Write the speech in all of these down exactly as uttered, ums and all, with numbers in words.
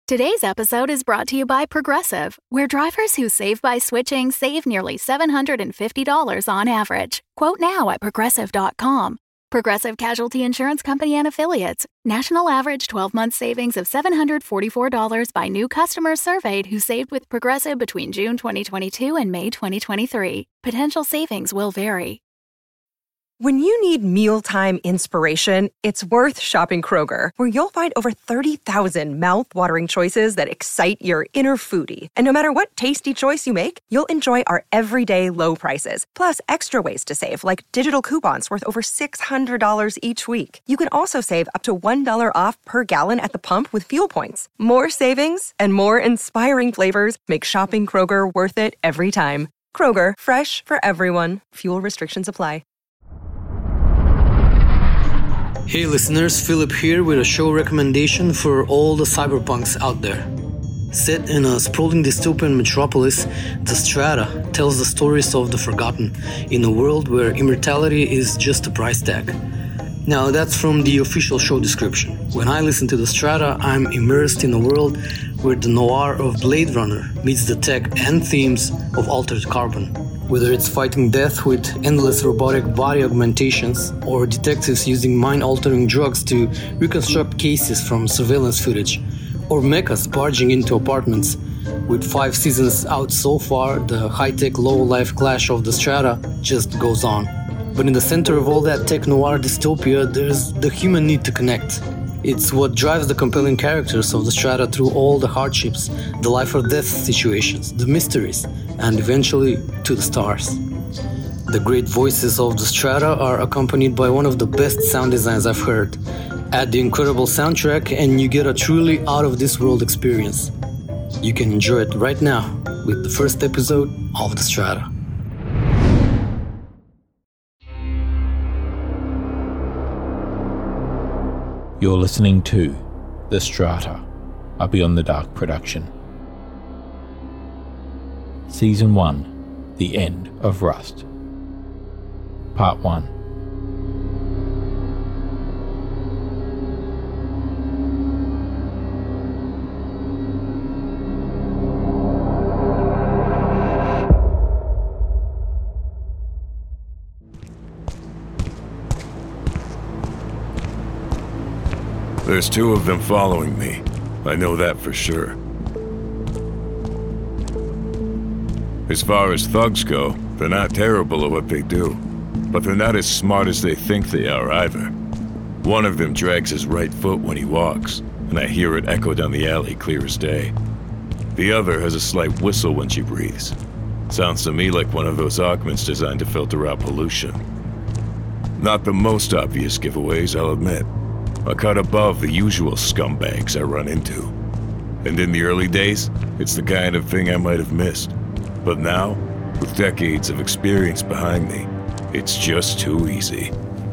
Today's episode is brought to you by Progressive, where drivers who save by switching save nearly seven hundred fifty dollars on average. Quote now at progressive dot com. Progressive Casualty Insurance Company and Affiliates. National average twelve-month savings of seven hundred forty-four dollars by new customers surveyed who saved with Progressive between June twenty twenty-two and May twenty twenty-three. Potential savings will vary. When you need mealtime inspiration, it's worth shopping Kroger, where you'll find over thirty thousand mouth-watering choices that excite your inner foodie. And no matter what tasty choice you make, you'll enjoy our everyday low prices, plus extra ways to save, like digital coupons worth over six hundred dollars each week. You can also save up to one dollar off per gallon at the pump with fuel points. More savings and more inspiring flavors make shopping Kroger worth it every time. Kroger, fresh for everyone. Fuel restrictions apply. Hey listeners, Philip here with a show recommendation for all the cyberpunks out there. Set in a sprawling dystopian metropolis, The Strata tells the stories of the forgotten in a world where immortality is just a price tag. Now that's from the official show description. When I listen to The Strata, I'm immersed in a world where the noir of Blade Runner meets the tech and themes of Altered Carbon. Whether it's fighting death with endless robotic body augmentations or detectives using mind-altering drugs to reconstruct cases from surveillance footage, or mechas barging into apartments. With five seasons out so far, the high-tech low-life clash of The Strata just goes on. But in the center of all that tech-noir dystopia, there's the human need to connect. It's what drives the compelling characters of The Strata through all the hardships, the life-or-death situations, the mysteries, and eventually to the stars. The great voices of The Strata are accompanied by one of the best sound designs I've heard. Add the incredible soundtrack and you get a truly out-of-this-world experience. You can enjoy it right now with the first episode of The Strata. You're listening to The Strata, a Beyond the Dark production. Season one, The End of Rust. Part one. There's two of them following me. I know that for sure. As far as thugs go, they're not terrible at what they do, but they're not as smart as they think they are either. One of them drags his right foot when he walks, and I hear it echo down the alley clear as day. The other has a slight whistle when she breathes. Sounds to me like one of those augments designed to filter out pollution. Not the most obvious giveaways, I'll admit. A cut above the usual scumbags I run into. And in the early days, it's the kind of thing I might have missed. But now, with decades of experience behind me, it's just too easy.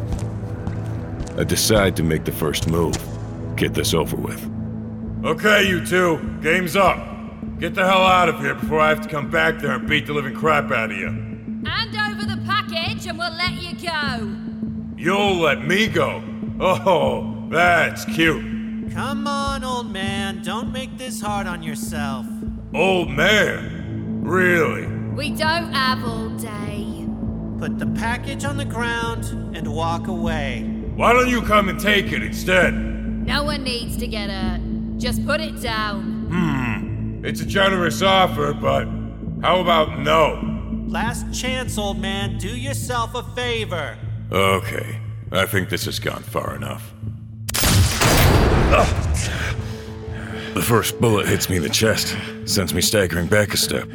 I decide to make the first move. Get this over with. Okay, you two. Game's up. Get the hell out of here before I have to come back there and beat the living crap out of you. Hand over the package and we'll let you go. You'll let me go? Oh, that's cute. Come on, old man. Don't make this hard on yourself. Old man? Really? We don't have all day. Put the package on the ground and walk away. Why don't you come and take it instead? No one needs to get hurt. Just put it down. Hmm. It's a generous offer, but how about no? Last chance, old man. Do yourself a favor. Okay. I think this has gone far enough. The first bullet hits me in the chest, sends me staggering back a step.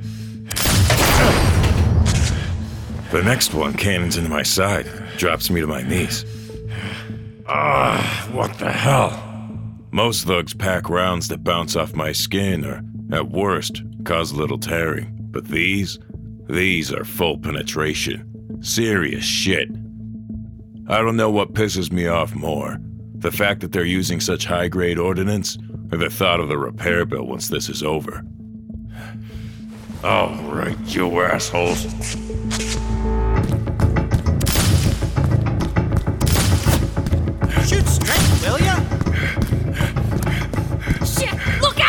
The next one cannons into my side, drops me to my knees. Ah, what the hell? Most thugs pack rounds that bounce off my skin or, at worst, cause a little tearing. But these, these are full penetration. Serious shit. I don't know what pisses me off more, the fact that they're using such high-grade ordnance, or the thought of the repair bill once this is over. All right, you assholes. Shoot straight, will ya? Shit! Look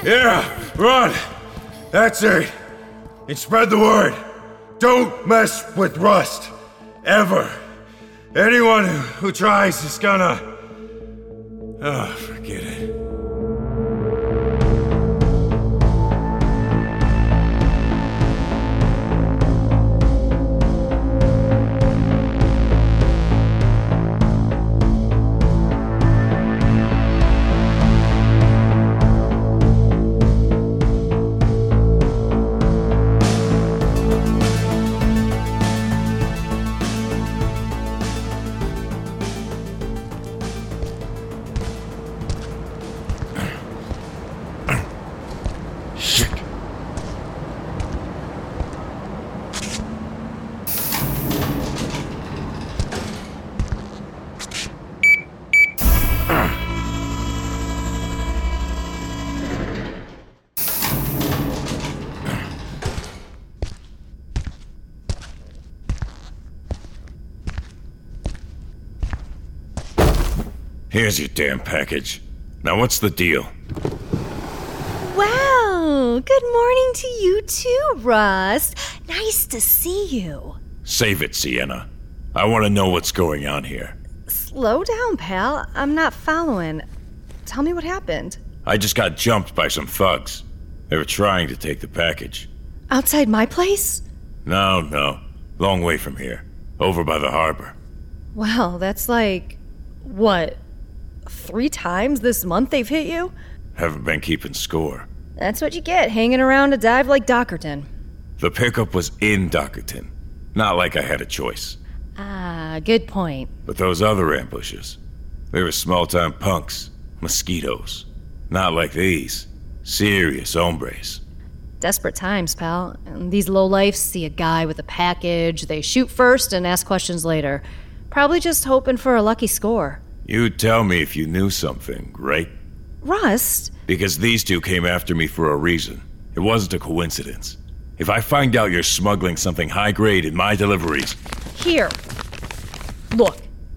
Yeah, run! That's it. And spread the word. Don't mess with Rust. Ever. Anyone who, who tries is gonna... Oh, forget it. Here's your damn package. Now what's the deal? Wow, good morning to you too, Rust. Nice to see you. Save it, Sienna. I want to know what's going on here. Slow down, pal. I'm not following. Tell me what happened. I just got jumped by some thugs. They were trying to take the package. Outside my place? No, no. Long way from here. Over by the harbor. Well, that's like... what? Three times this month they've hit you? Haven't been keeping score. That's what you get, hanging around a dive like Dockerton. The pickup was in Dockerton. Not like I had a choice. Ah, good point. But those other ambushes, they were small-time punks, mosquitoes. Not like these. Serious hombres. Desperate times, pal. And these lowlifes see a guy with a package, they shoot first and ask questions later. Probably just hoping for a lucky score. You'd tell me if you knew something, right? Rust? Because these two came after me for a reason. It wasn't a coincidence. If I find out you're smuggling something high-grade in my deliveries... Here. Look.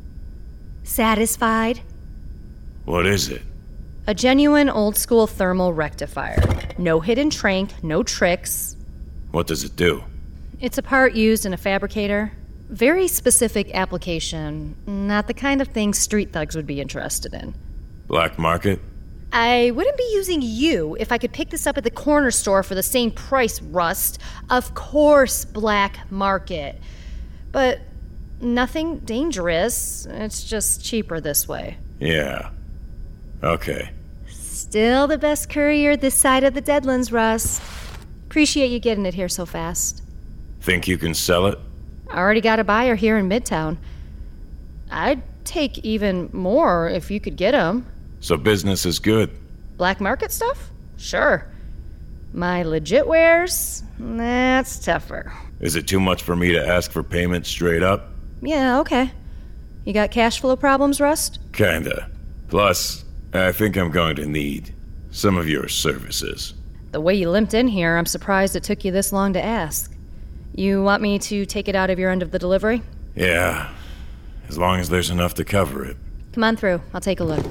Satisfied? What is it? A genuine old-school thermal rectifier. No hidden trank, no tricks. What does it do? It's a part used in a fabricator. Very specific application. Not the kind of thing street thugs would be interested in. Black market? I wouldn't be using you if I could pick this up at the corner store for the same price, Rust. Of course, black market. But nothing dangerous. It's just cheaper this way. Yeah. Okay. Still the best courier this side of the Deadlands, Russ. Appreciate you getting it here so fast. Think you can sell it? Already got a buyer here in Midtown. I'd take even more if you could get them. So business is good? Black market stuff? Sure. My legit wares? That's tougher. Is it too much for me to ask for payment straight up? Yeah, okay. You got cash flow problems, Rust? Kinda. Plus, I think I'm going to need some of your services. The way you limped in here, I'm surprised it took you this long to ask. You want me to take it out of your end of the delivery? Yeah, as long as there's enough to cover it. Come on through. I'll take a look.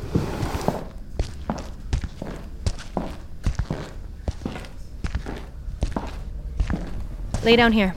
Lay down here.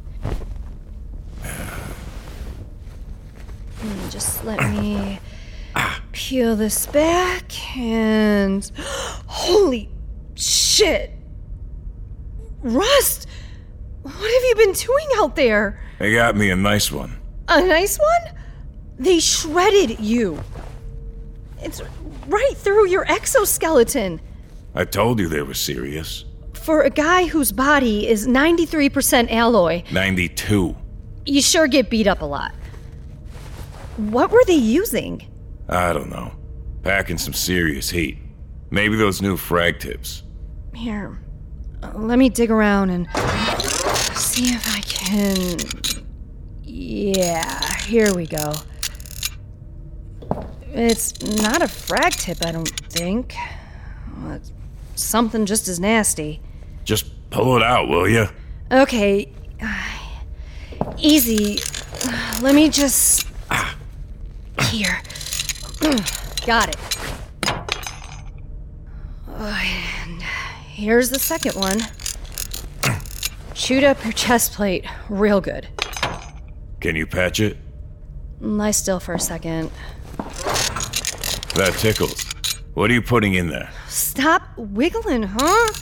And just let me peel this back and... Holy shit! Rust! What have you been doing out there? They got me a nice one. A nice one? They shredded you. It's right through your exoskeleton. I told you they were serious. For a guy whose body is ninety-three percent alloy... ninety-two. You sure get beat up a lot. What were they using? I don't know. Packing some serious heat. Maybe those new frag tips. Here, uh, let me dig around and see if I can... Yeah, here we go. It's not a frag tip, I don't think. Well, it's something just as nasty. Just pull it out, will you? Okay. Easy. Let me just... Here. Got it. And Here's the second one. Chewed up your chest plate real good. Can you patch it? Lie still for a second. That tickles. What are you putting in there? Stop wiggling, huh?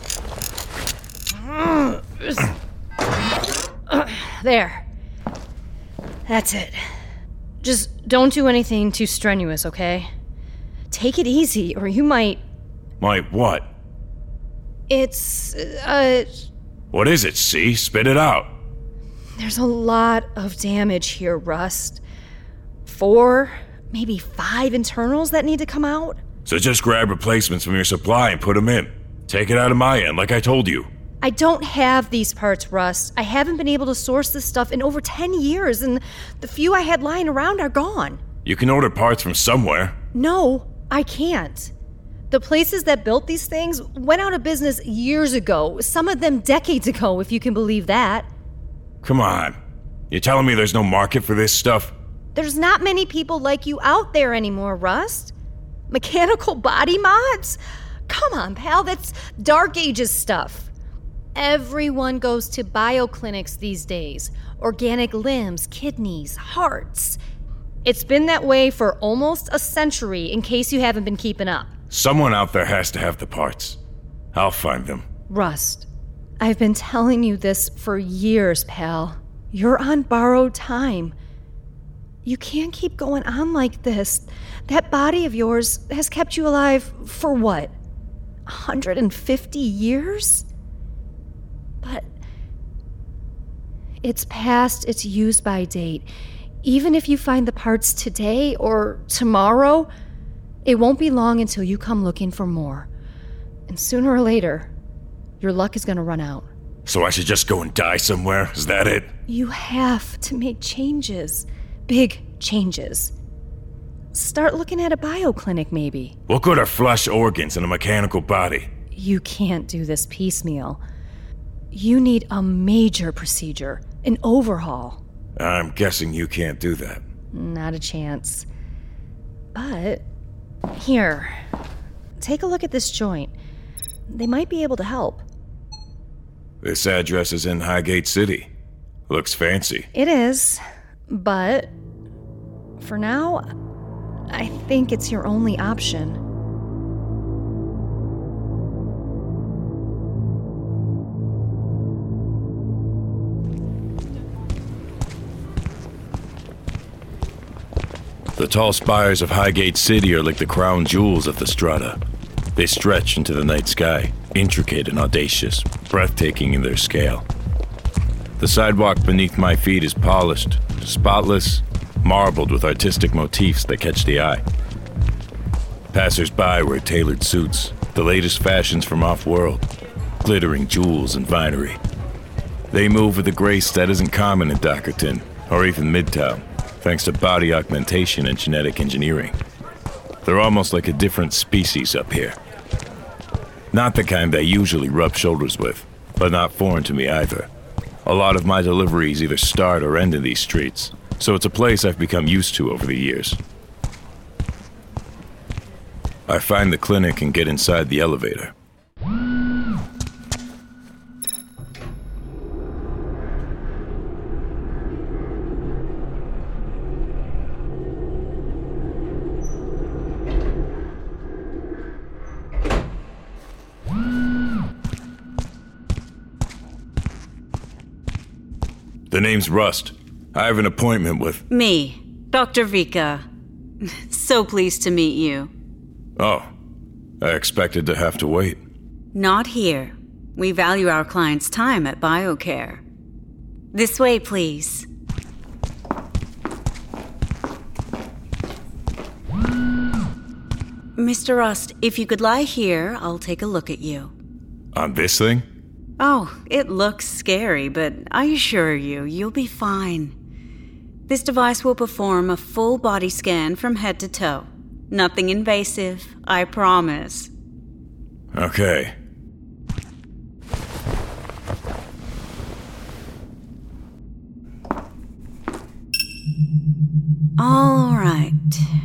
There. That's it. Just don't do anything too strenuous, okay? Take it easy, or you might... Might what? It's, uh... What is it, C? Spit it out. There's a lot of damage here, Rust. Four, maybe five internals that need to come out. So just grab replacements from your supply and put them in. Take it out of my end, like I told you. I don't have these parts, Rust. I haven't been able to source this stuff in over ten years, and the few I had lying around are gone. You can order parts from somewhere. No, I can't. The places that built these things went out of business years ago, some of them decades ago, if you can believe that. Come on. You're telling me there's no market for this stuff? There's not many people like you out there anymore, Rust. Mechanical body mods? Come on, pal, that's Dark Ages stuff. Everyone goes to bioclinics these days. Organic limbs, kidneys, hearts. It's been that way for almost a century, in case you haven't been keeping up. Someone out there has to have the parts. I'll find them. Rust, I've been telling you this for years, pal. You're on borrowed time. You can't keep going on like this. That body of yours has kept you alive for what? one hundred fifty years? But it's past its use-by date. Even if you find the parts today or tomorrow, it won't be long until you come looking for more. And sooner or later, your luck is gonna run out. So I should just go and die somewhere? Is that it? You have to make changes. Big changes. Start looking at a bioclinic, maybe. What good are flesh organs in a mechanical body? You can't do this piecemeal. You need a major procedure, an overhaul. I'm guessing you can't do that. Not a chance. But, here, take a look at this joint. They might be able to help. This address is in Highgate City. Looks fancy. It is, but for now, I think it's your only option. The tall spires of Highgate City are like the crown jewels of the strata. They stretch into the night sky, intricate and audacious, breathtaking in their scale. The sidewalk beneath my feet is polished, spotless, marbled with artistic motifs that catch the eye. Passers-by wear tailored suits, the latest fashions from off-world, glittering jewels and finery. They move with a grace that isn't common in Dockerton, or even Midtown, thanks to body augmentation and genetic engineering. They're almost like a different species up here. Not the kind I usually rub shoulders with, but not foreign to me either. A lot of my deliveries either start or end in these streets, so it's a place I've become used to over the years. I find the clinic and get inside the elevator. The name's Rust. I have an appointment with... Me, Doctor Vika. So pleased to meet you. Oh, I expected to have to wait. Not here. We value our clients' time at BioCare. This way, please. Mister Rust, if you could lie here, I'll take a look at you. On this thing? Oh, it looks scary, but I assure you, you'll be fine. This device will perform a full body scan from head to toe. Nothing invasive, I promise. Okay. All right.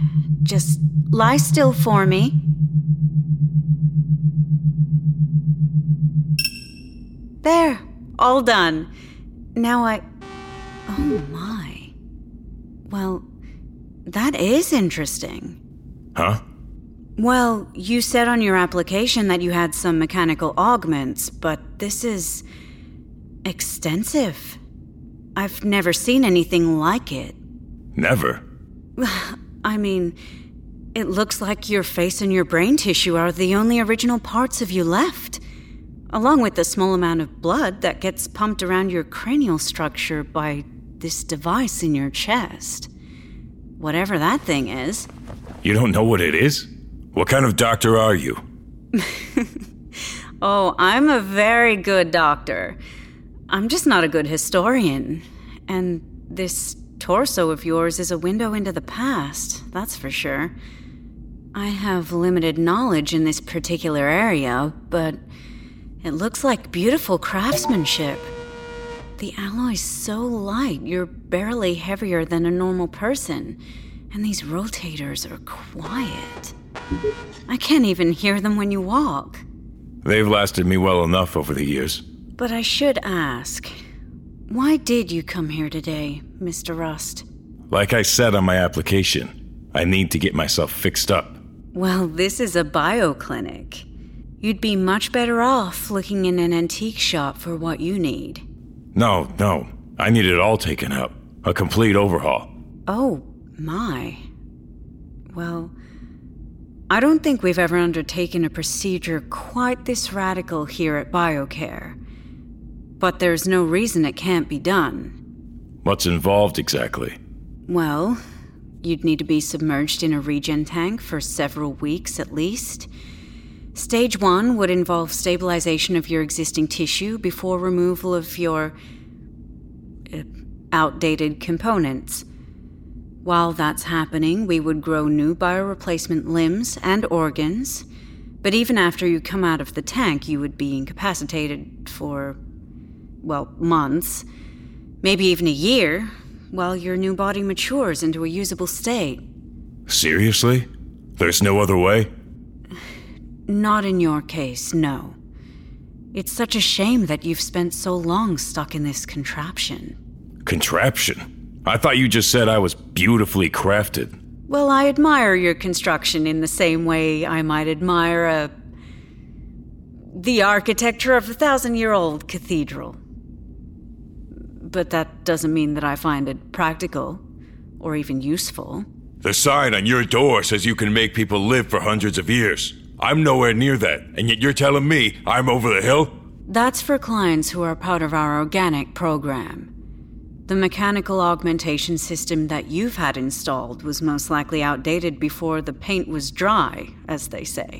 Just lie still for me. There, all done. Now I... Oh my. Well, that is interesting. Huh? Well, you said on your application that you had some mechanical augments, but this is... extensive. I've never seen anything like it. Never? I mean, it looks like your face and your brain tissue are the only original parts of you left, along with the small amount of blood that gets pumped around your cranial structure by this device in your chest. Whatever that thing is. You don't know what it is? What kind of doctor are you? Oh, I'm a very good doctor. I'm just not a good historian. And this torso of yours is a window into the past, that's for sure. I have limited knowledge in this particular area, but it looks like beautiful craftsmanship. The alloy's so light, you're barely heavier than a normal person, and these rotators are quiet. I can't even hear them when you walk. They've lasted me well enough over the years. But I should ask, why did you come here today, Mister Rust? Like I said on my application, I need to get myself fixed up. Well, this is a bioclinic. You'd be much better off looking in an antique shop for what you need. No, no. I need it all taken up. A complete overhaul. Oh, my. Well, I don't think we've ever undertaken a procedure quite this radical here at BioCare. But there's no reason it can't be done. What's involved exactly? Well, you'd need to be submerged in a regen tank for several weeks at least. Stage one would involve stabilization of your existing tissue before removal of your uh, outdated components. While that's happening, we would grow new bioreplacement limbs and organs, but even after you come out of the tank, you would be incapacitated for, well, months, maybe even a year, while your new body matures into a usable state. Seriously? There's no other way? Not in your case, no. It's such a shame that you've spent so long stuck in this contraption. Contraption? I thought you just said I was beautifully crafted. Well, I admire your construction in the same way I might admire a... the architecture of a thousand-year-old cathedral. But that doesn't mean that I find it practical, or even useful. The sign on your door says you can make people live for hundreds of years. I'm nowhere near that, and yet you're telling me I'm over the hill? That's for clients who are part of our organic program. The mechanical augmentation system that you've had installed was most likely outdated before the paint was dry, as they say.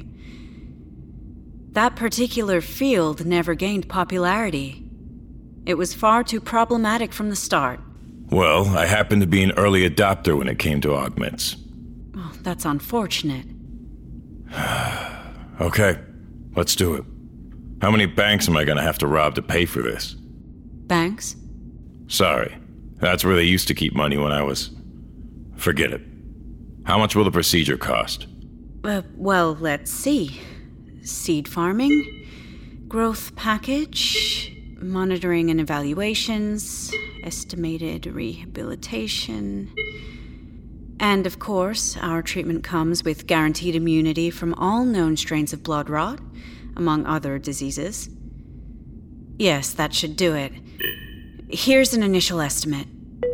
That particular field never gained popularity. It was far too problematic from the start. Well, I happened to be an early adopter when it came to augments. Oh, that's unfortunate. Okay, let's do it. How many banks am I gonna have to rob to pay for this? Banks? Sorry. That's where they used to keep money when I was... Forget it. How much will the procedure cost? Uh, well, let's see. Seed farming, growth package, monitoring and evaluations, estimated rehabilitation... And, of course, our treatment comes with guaranteed immunity from all known strains of blood rot, among other diseases. Yes, that should do it. Here's an initial estimate.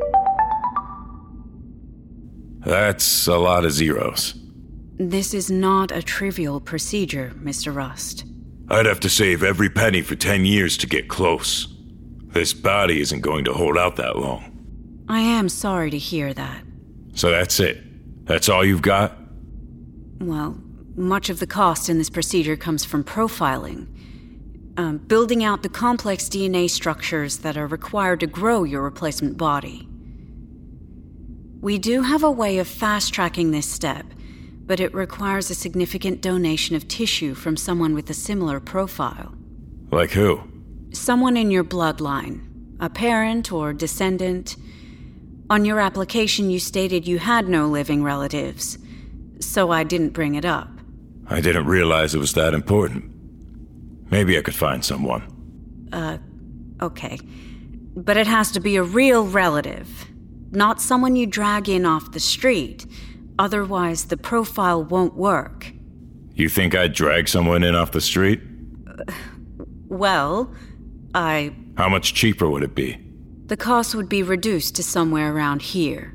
That's a lot of zeros. This is not a trivial procedure, Mister Rust. I'd have to save every penny for ten years to get close. This body isn't going to hold out that long. I am sorry to hear that. So that's it? That's all you've got? Well, much of the cost in this procedure comes from profiling. Um, building out the complex D N A structures that are required to grow your replacement body. We do have a way of fast-tracking this step, but it requires a significant donation of tissue from someone with a similar profile. Like who? Someone in your bloodline. A parent or descendant. On your application, you stated you had no living relatives, so I didn't bring it up. I didn't realize it was that important. Maybe I could find someone. Uh, okay. But it has to be a real relative, not someone you drag in off the street. Otherwise, the profile won't work. You think I'd drag someone in off the street? Uh, well, I... How much cheaper would it be? The cost would be reduced to somewhere around here.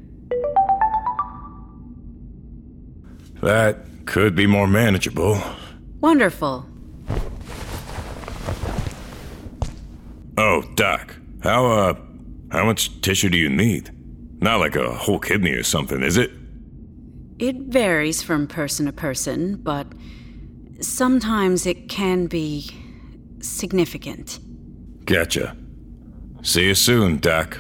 That could be more manageable. Wonderful. Oh, Doc, how, uh, how much tissue do you need? Not like a whole kidney or something, is it? It varies from person to person, but sometimes it can be significant. Gotcha. See you soon, Doc.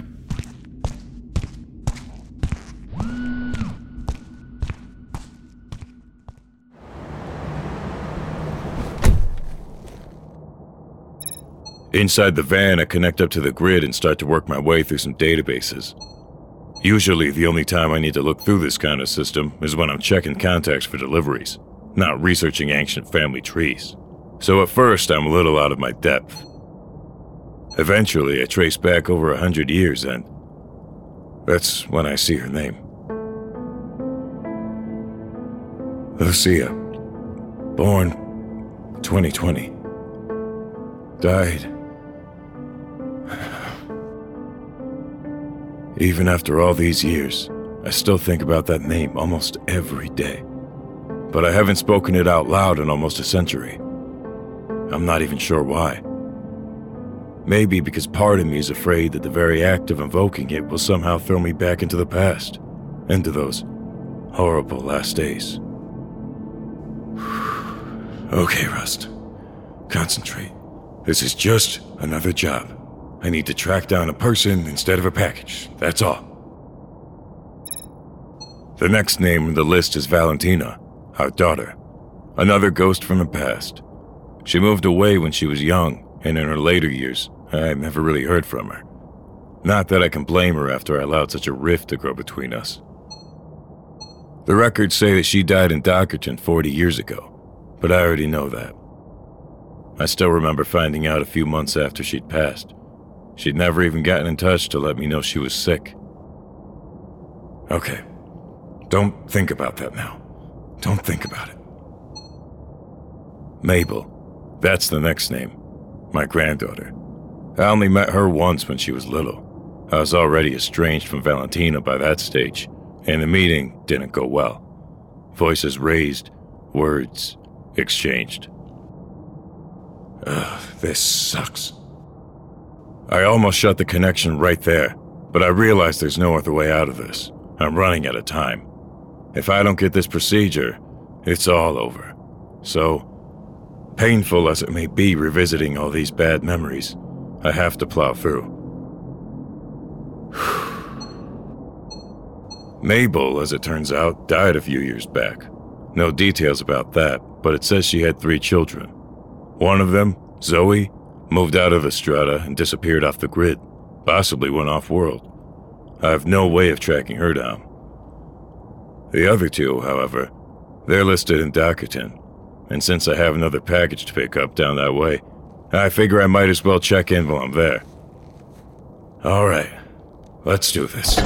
Inside the van, I connect up to the grid and start to work my way through some databases. Usually, the only time I need to look through this kind of system is when I'm checking contacts for deliveries, not researching ancient family trees. So at first, I'm a little out of my depth. Eventually, I trace back over a hundred years, and that's when I see her name. Lucia. Born twenty twenty. Died. Even after all these years, I still think about that name almost every day. But I haven't spoken it out loud in almost a century. I'm not even sure why. Maybe because part of me is afraid that the very act of invoking it will somehow throw me back into the past, into those horrible last days. Okay, Rust. Concentrate. This is just another job. I need to track down a person instead of a package, that's all. The next name on the list is Valentina, our daughter. Another ghost from the past. She moved away when she was young, and in her later years, I never really heard from her. Not that I can blame her after I allowed such a rift to grow between us. The records say that she died in Dockerton forty years ago, but I already know that. I still remember finding out a few months after she'd passed. She'd never even gotten in touch to let me know she was sick. Okay, don't think about that now. Don't think about it. Mabel, that's the next name. My granddaughter. I only met her once when she was little. I was already estranged from Valentina by that stage, and the meeting didn't go well. Voices raised, words exchanged. Ugh, this sucks. I almost shut the connection right there, but I realize there's no other way out of this. I'm running out of time. If I don't get this procedure, it's all over. So, painful as it may be revisiting all these bad memories, I have to plow through. Mabel, as it turns out, died a few years back. No details about that, but it says she had three children. One of them, Zoe, moved out of Estrada and disappeared off the grid, possibly went off-world. I have no way of tracking her down. The other two, however, they're listed in Dockerton, and since I have another package to pick up down that way, I figure I might as well check in while I'm there. Alright, let's do this.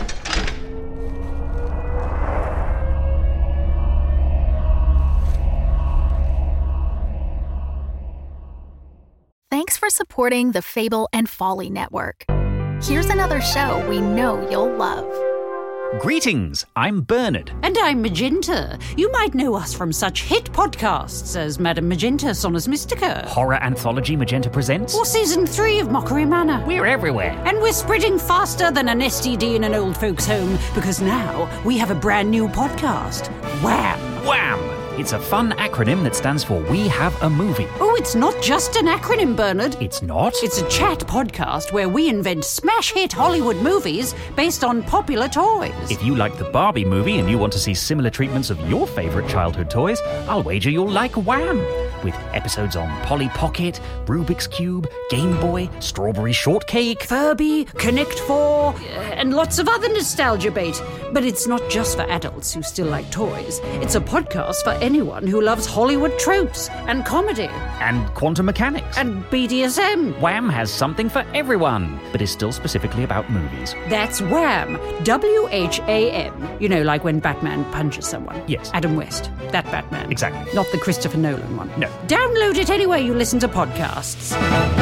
Thanks for supporting the Fable and Folly Network. Here's another show we know you'll love. Greetings, I'm Bernard. And I'm Magenta. You might know us from such hit podcasts as Madame Magenta Sonus Mystica. Horror anthology Magenta Presents. Or Season three of Mockery Manor. We're everywhere. And we're spreading faster than an S T D in an old folks' home, because now we have a brand new podcast. Wham! Wham! It's a fun acronym that stands for We Have a Movie. Oh, it's not just an acronym, Bernard. It's not? It's a chat podcast where we invent smash hit Hollywood movies based on popular toys. If you like the Barbie movie and you want to see similar treatments of your favorite childhood toys, I'll wager you'll like Wham! with episodes on Polly Pocket, Rubik's Cube, Game Boy, Strawberry Shortcake, Furby, Connect four, and lots of other nostalgia bait. But it's not just for adults who still like toys. It's a podcast for anyone who loves Hollywood tropes and comedy. and quantum mechanics. And B D S M. Wham has something for everyone, but is still specifically about movies. That's Wham. W H A M. You know, like when Batman punches someone. Yes. Adam West. That Batman. Exactly. Not the Christopher Nolan one. No. Download it anywhere you listen to podcasts.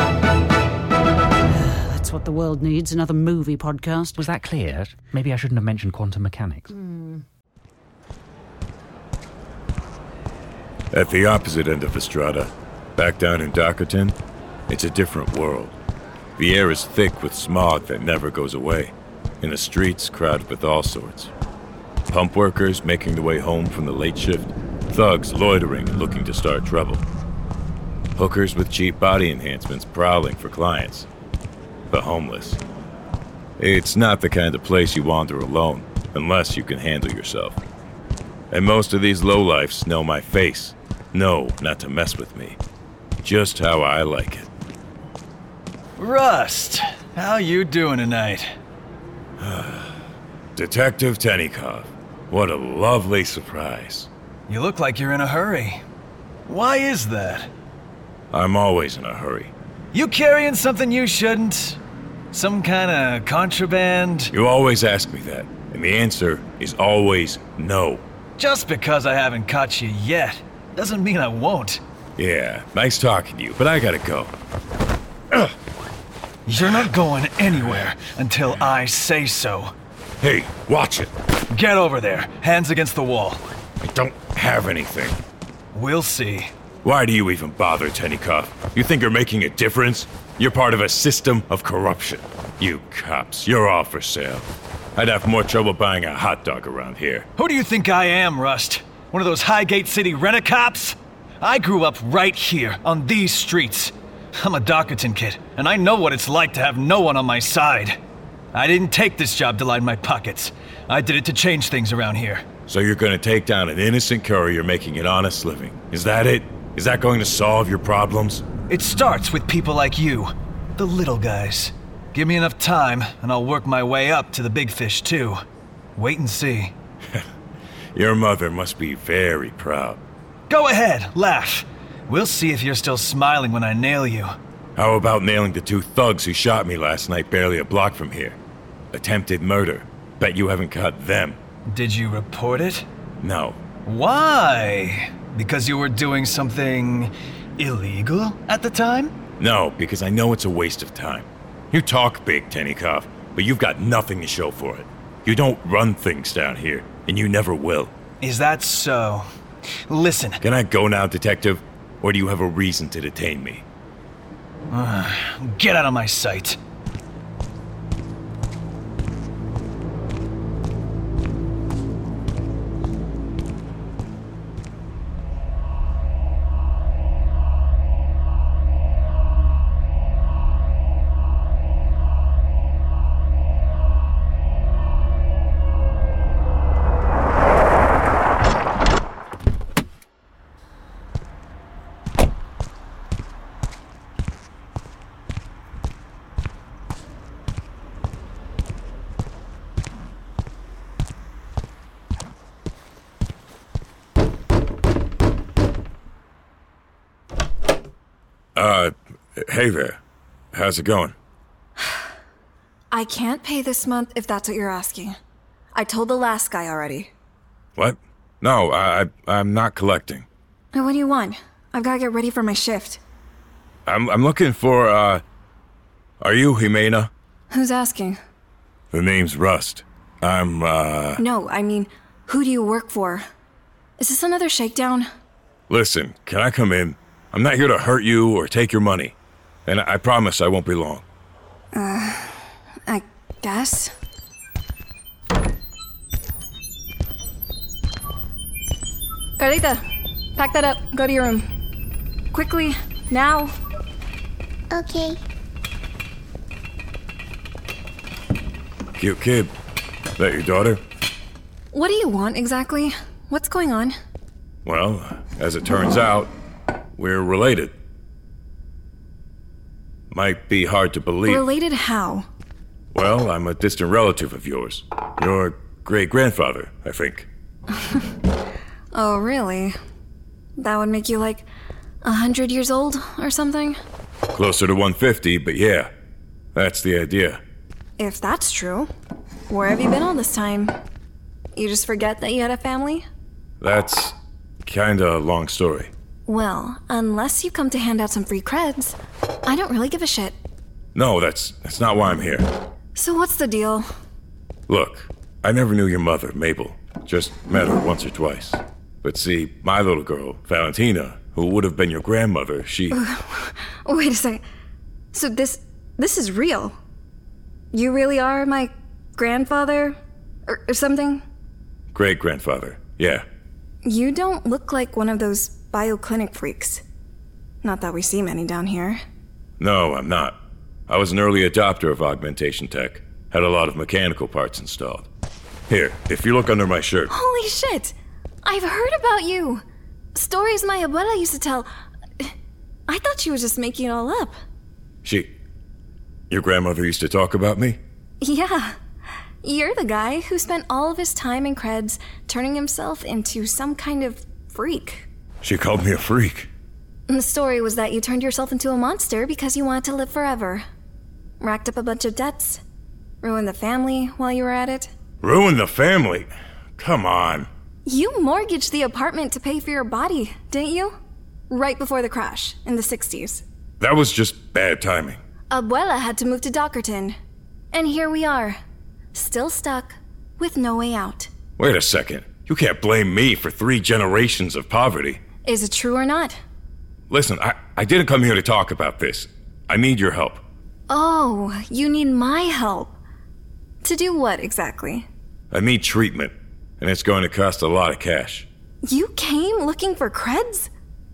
That's what the world needs, another movie podcast. Was that clear? Maybe I shouldn't have mentioned quantum mechanics. Mm. At the opposite end of the strata, back down in Dockerton, it's a different world. The air is thick with smog that never goes away, and the streets crowded with all sorts. Pump workers making their way home from the late shift, thugs loitering and looking to start trouble. Hookers with cheap body enhancements prowling for clients. The homeless. It's not the kind of place you wander alone, unless you can handle yourself. And most of these lowlifes know my face, know not to mess with me. Just how I like it. Rust, how you doing tonight? Detective Tennikov, what a lovely surprise. You look like you're in a hurry. Why is that? I'm always in a hurry. You carrying something you shouldn't? Some kind of contraband? You always ask me that, and the answer is always no. Just because I haven't caught you yet doesn't mean I won't. Yeah, nice talking to you, but I gotta go. Ugh. You're not going anywhere until I say so. Hey, watch it. Get over there, hands against the wall. I don't have anything. We'll see. Why do you even bother, Tennikov? You think you're making a difference? You're part of a system of corruption. You cops, you're all for sale. I'd have more trouble buying a hot dog around here. Who do you think I am, Rust? One of those Highgate City rent-a-cops? I grew up right here, on these streets. I'm a Dockerton kid, and I know what it's like to have no one on my side. I didn't take this job to line my pockets. I did it to change things around here. So you're gonna take down an innocent courier making an honest living. Is that it? Is that going to solve your problems? It starts with people like you, the little guys. Give me enough time, and I'll work my way up to the big fish, too. Wait and see. Your mother must be very proud. Go ahead, laugh. We'll see if you're still smiling when I nail you. How about nailing the two thugs who shot me last night barely a block from here? Attempted murder. Bet you haven't caught them. Did you report it? No. Why? Because you were doing something illegal at the time? No, because I know it's a waste of time. You talk big, Tennikov, but you've got nothing to show for it. You don't run things down here, and you never will. Is that so? Listen. Can I go now, Detective? Or do you have a reason to detain me? Get out of my sight. Uh, hey there. How's it going? I can't pay this month if that's what you're asking. I told the last guy already. What? No, I, I I'm not collecting. What do you want? I've got to get ready for my shift. I'm I'm looking for uh are you Jimena? Who's asking? The name's Rust. I'm uh No, I mean, who do you work for? Is this another shakedown? Listen, can I come in? I'm not here to hurt you or take your money. And I promise I won't be long. Uh, I guess. Carlita, pack that up. Go to your room. Quickly, now. Okay. Cute kid. That your daughter? What do you want exactly? What's going on? Well, as it turns out, we're related. Might be hard to believe. Related how? Well, I'm a distant relative of yours. Your great-grandfather, I think. Oh, really? That would make you like a hundred years old or something? Closer to one fifty, but yeah, that's the idea. If that's true, where have you been all this time? You just forget that you had a family? That's kinda a long story. Well, unless you come to hand out some free creds, I don't really give a shit. No, that's that's not why I'm here. So what's the deal? Look, I never knew your mother, Mabel. Just met her once or twice. But see, my little girl, Valentina, who would have been your grandmother, she... Wait a second. So this... this is real? You really are my grandfather? Or, or something? Great-grandfather, yeah. You don't look like one of those bioclinic freaks. Not that we see many down here. No, I'm not. I was an early adopter of augmentation tech. Had a lot of mechanical parts installed. Here, if you look under my shirt... Holy shit! I've heard about you! Stories my abuela used to tell. I thought she was just making it all up. She... Your grandmother used to talk about me? Yeah. You're the guy who spent all of his time in creds turning himself into some kind of freak. She called me a freak. And the story was that you turned yourself into a monster because you wanted to live forever. Racked up a bunch of debts. Ruined the family while you were at it. Ruined the family? Come on. You mortgaged the apartment to pay for your body, didn't you? Right before the crash, in the sixties. That was just bad timing. Abuela had to move to Dockerton. And here we are. Still stuck, with no way out. Wait a second. You can't blame me for three generations of poverty. Is it true or not? Listen, I, I didn't come here to talk about this. I need your help. Oh, you need my help. To do what, exactly? I need treatment, and it's going to cost a lot of cash. You came looking for creds?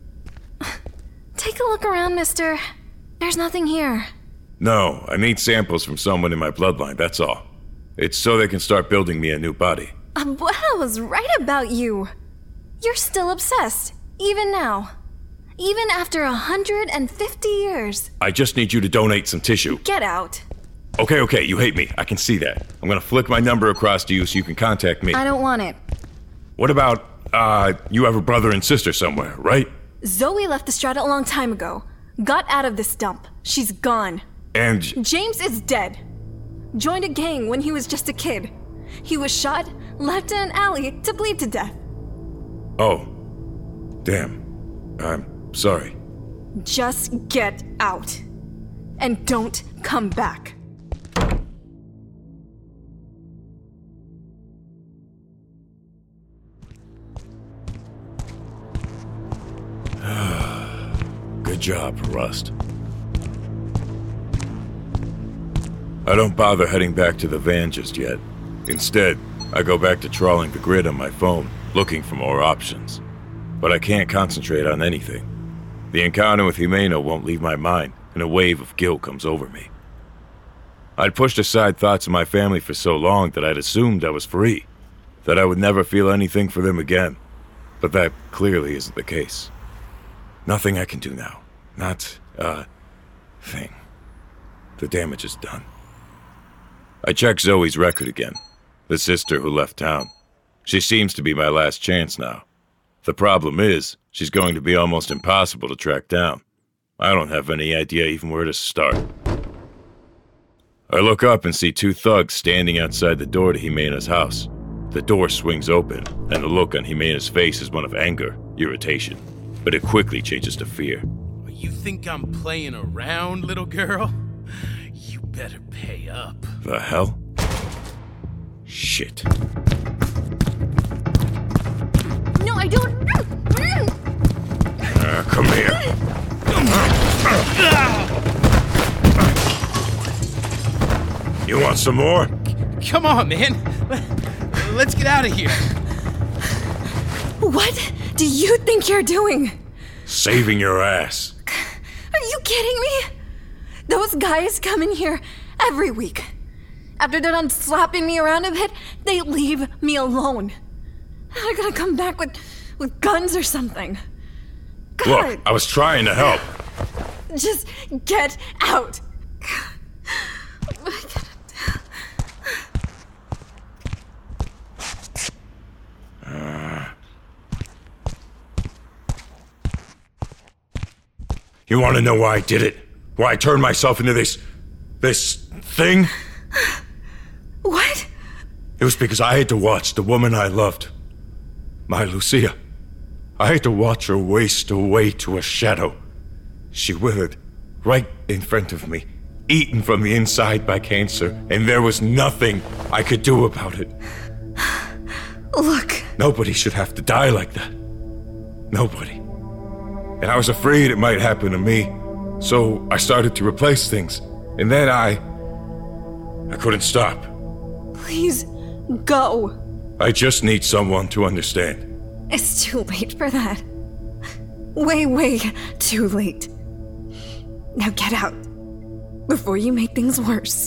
Take a look around, mister. There's nothing here. No, I need samples from someone in my bloodline, that's all. It's so they can start building me a new body. Abuela was right about you. You're still obsessed, even now. Even after one hundred fifty years. I just need you to donate some tissue. Get out. Okay, okay, you hate me. I can see that. I'm gonna flick my number across to you so you can contact me. I don't want it. What about, uh, you have a brother and sister somewhere, right? Zoe left the strata a long time ago. Got out of this dump. She's gone. And... James is dead. Joined a gang when he was just a kid. He was shot, left in an alley to bleed to death. Oh. Damn. I'm sorry. Just get out. And don't come back. Good job, Rust. I don't bother heading back to the van just yet. Instead, I go back to trawling the grid on my phone, looking for more options. But I can't concentrate on anything. The encounter with Jimena won't leave my mind, and a wave of guilt comes over me. I'd pushed aside thoughts of my family for so long that I'd assumed I was free, that I would never feel anything for them again. But that clearly isn't the case. Nothing I can do now. Not a thing. The damage is done. I checked Zoe's record again, the sister who left town. She seems to be my last chance now. The problem is, she's going to be almost impossible to track down. I don't have any idea even where to start. I look up and see two thugs standing outside the door to Jimena's house. The door swings open, and the look on Jimena's face is one of anger, irritation, but it quickly changes to fear. You think I'm playing around, little girl? You better pay up. The hell? Shit. No, I don't. Uh, come here. You want some more? Come on, man. Let's get out of here. What do you think you're doing? Saving your ass. Are you kidding me? Those guys come in here every week. After they're done slapping me around a bit, they leave me alone. They're gonna come back with, with guns or something. God. Look, I was trying to help. Just get out. Uh, you want to know why I did it? Why I turned myself into this... this thing? What? It was because I had to watch the woman I loved, my Lucia. I had to watch her waste away to a shadow. She withered right in front of me, eaten from the inside by cancer, and there was nothing I could do about it. Look. Nobody should have to die like that. Nobody. And I was afraid it might happen to me, so I started to replace things. And then I... I couldn't stop. Please, go. I just need someone to understand. It's too late for that. Way, way too late. Now get out, before you make things worse.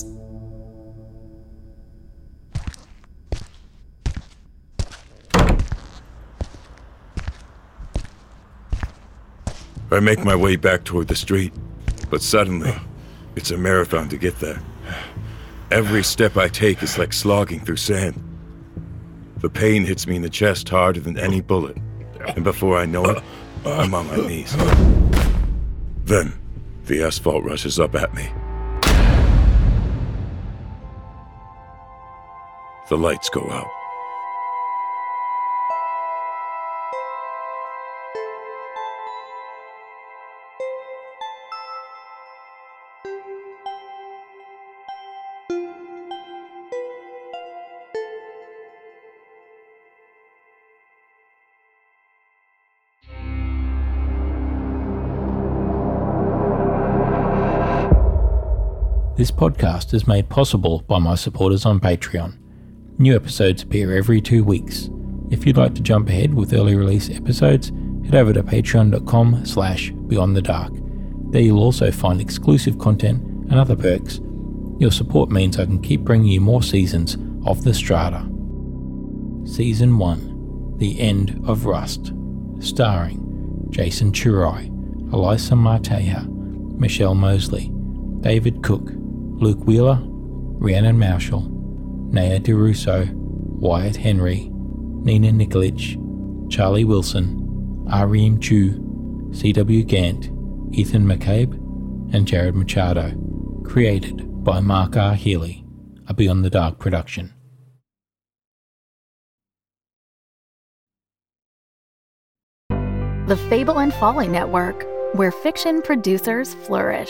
I make my way back toward the street, but suddenly, it's a marathon to get there. Every step I take is like slogging through sand. The pain hits me in the chest harder than any bullet, and before I know it, I'm on my knees. Then, the asphalt rushes up at me. The lights go out. This podcast is made possible by my supporters on Patreon. New episodes appear every two weeks. If you'd like to jump ahead with early release episodes, head over to patreon.com slash beyond the dark. There you'll also find exclusive content and other perks. Your support means I can keep bringing you more seasons of The Strata. Season one, The End of Rust, starring Jason Churai, Elisa Marteja, Michelle Mosley, David Cook, Luke Wheeler, Rhiannon Marshall, Naya DeRusso, Wyatt Henry, Nina Nikolic, Charlie Wilson, Arim Chu, C W Gant, Ethan McCabe, and Jared Machado. Created by Mark R. Healy, a Beyond the Dark production. The Fable and Folly Network, where fiction producers flourish.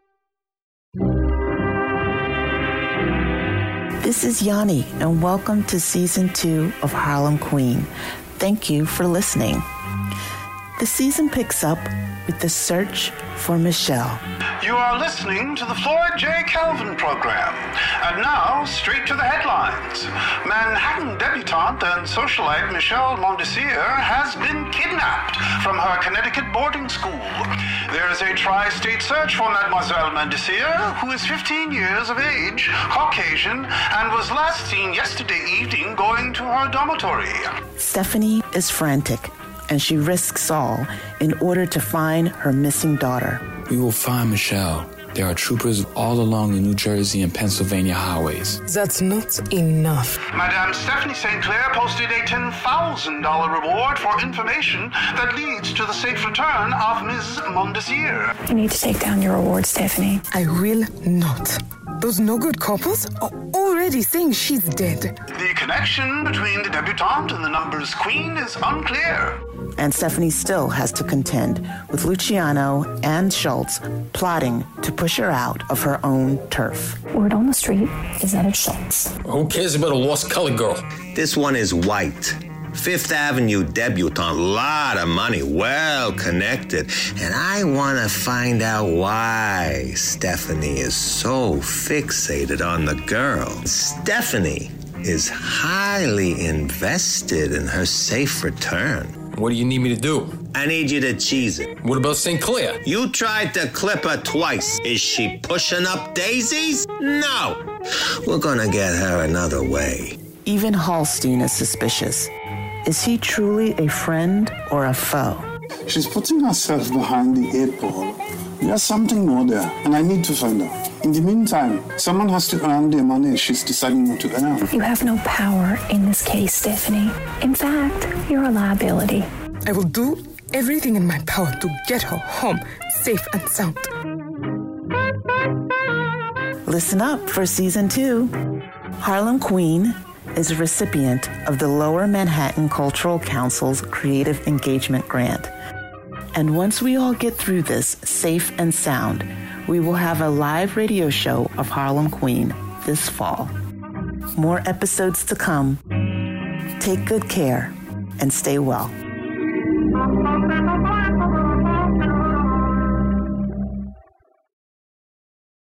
This is Yanni, and welcome to Season two of Harlem Queen. Thank you for listening. The season picks up with the search for Michelle. You are listening to the Floyd J. Calvin program. And now, straight to the headlines. Manhattan debutante and socialite Michelle Mondesir has been kidnapped from her Connecticut boarding school. There is a tri-state search for Mademoiselle Mondesir, who is fifteen years of age, Caucasian, and was last seen yesterday evening going to her dormitory. Stephanie is frantic, and she risks all in order to find her missing daughter. We will find Michelle. There are troopers all along the New Jersey and Pennsylvania highways. That's not enough. Madame Stephanie Saint Clair posted a ten thousand dollars reward for information that leads to the safe return of Miz Mondesir. You need to take down your reward, Stephanie. I will not. Those no-good couples are already saying she's dead. The connection between the debutante and the numbers queen is unclear. And Stephanie still has to contend with Luciano and Schultz plotting to push her out of her own turf. Word on the street is that it's Schultz. Who cares about a lost colored girl? This one is white. Fifth Avenue debutante, lot of money, well connected. And I want to find out why Stephanie is so fixated on the girl. Stephanie is highly invested in her safe return. What do you need me to do? I need you to cheese it. What about Saint Clair? You tried to clip her twice. Is she pushing up daisies? No. We're gonna get her another way. Even Hallstein is suspicious. Is he truly a friend or a foe? She's putting herself behind the eight ball. There's something more there, and I need to find out. In the meantime, someone has to earn the money she's deciding not to earn. You have no power in this case, Stephanie. In fact, you're a liability. I will do everything in my power to get her home, safe and sound. Listen up for season two. Harlem Queen is a recipient of the Lower Manhattan Cultural Council's Creative Engagement Grant. And once we all get through this safe and sound, we will have a live radio show of Harlem Queen this fall. More episodes to come. Take good care and stay well.